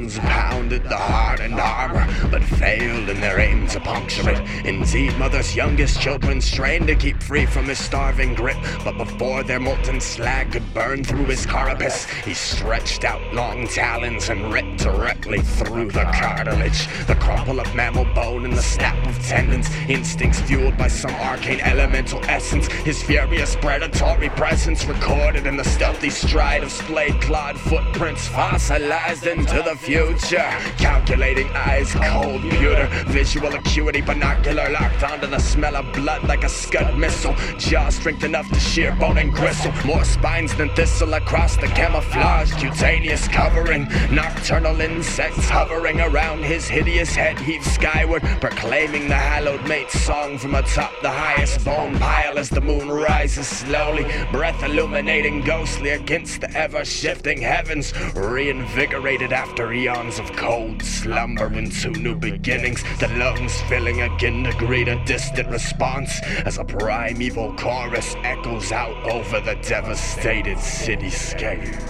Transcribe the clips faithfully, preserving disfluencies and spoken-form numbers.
guns pounded the hardened armor, but failed in their aim to puncture it. Indeed, Mother's youngest children strained to keep free from his starving grip, but before their molten slag could burn through his carapace, he stretched out long talons and ripped directly through the cartilage. The crumple of mammal bone and the snap of tendons, instincts fueled by some arcane elemental essence, his furious predatory presence recorded in the stealthy stride of splayed-clawed footprints fossilized into the future. Calculating eyes, cold pewter, visual acuity, binocular locked onto the smell of blood like a scud missile. Jaw strength enough to shear bone and gristle, more spines than thistle across the camouflage cutaneous covering. Nocturnal insects hovering around his hideous head heave skyward, proclaiming the hallowed mate's song from atop the highest bone pile as the moon rises slowly, breath illuminating ghostly against the ever-shifting heavens, reinvigorated after eons of cold slumber into new beginnings, the lungs filling again to greet a distant response as a primeval chorus echoes out over the devastated cityscape.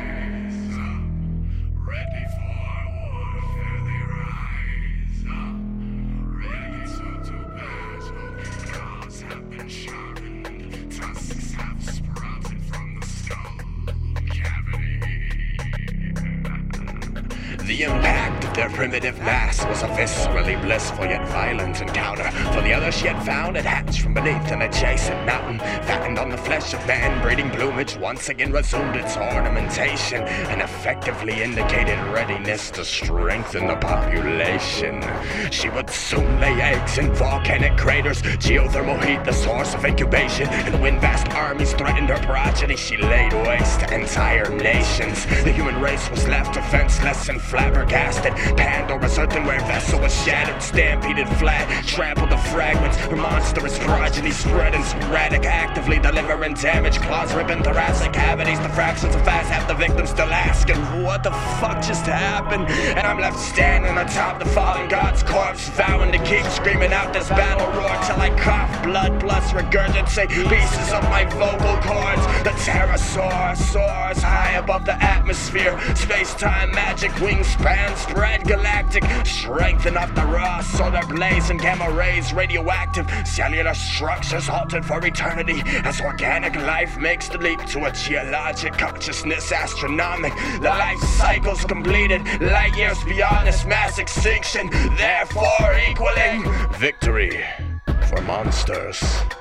The impact of their primitive mass was a viscerally blissful yet violent encounter. For the other she had found had hatched from beneath an adjacent mountain, fattened on the flesh of man, breeding plumage once again resumed its ornamentation and effectively indicated readiness to strengthen the population. She would soon lay eggs in volcanic craters, geothermal heat the source of incubation, and when vast armies threatened her progeny, she laid waste to entire nations. The human race was left defenseless and flabbergasted. Pandora's earthenware vessel was shattered, stampeded flat, trampled to fragments. Her monstrous progeny spread and sporadic, actively delivering damage. Claws ripping thoracic cavities. The fractions of fast have the victims still asking, what the fuck just happened? And I'm left standing atop the fallen god's corpse, vowing to keep screaming out this battle roar till I cough blood plus regurgitate pieces of my vocal cords. The pterosaur soars high above the atmosphere. Space-time magic wingspan spread galactic, strength enough to raw solar blaze and gamma rays radioactive. Cellular structures halted for eternity as organic life makes the leap to a geologic consciousness astronomic. The life cycle's completed, light years beyond this mass extinction, therefore equaling victory for monsters.